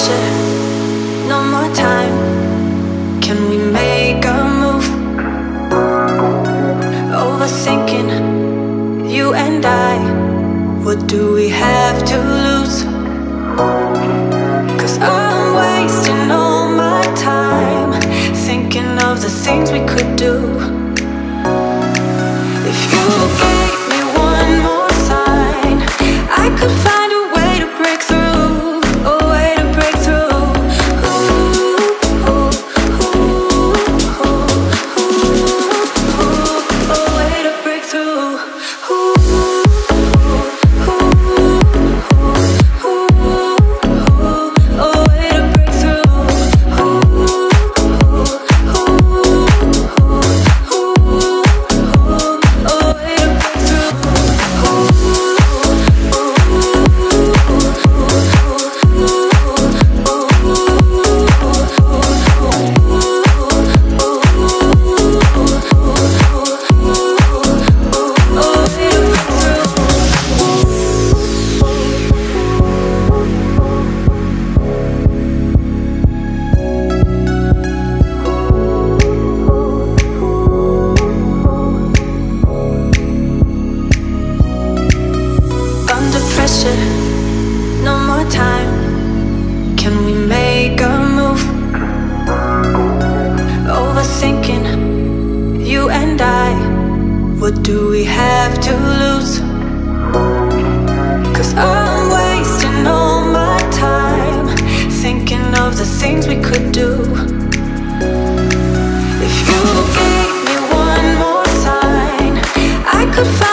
pressure, no more time. Can we make a move? Overthinking, you and I. What do we have to lose? 'Cause I'm wasting all my time thinking of the things we could do. If you gave me one more sign, I could find a way to break through, a way to break through. A way to break through. No more time. Can we make a move? Overthinking, you and I. What do we have to lose? 'Cause I'm wasting all my time thinking of the things we could do. If you gave me one more sign, I could find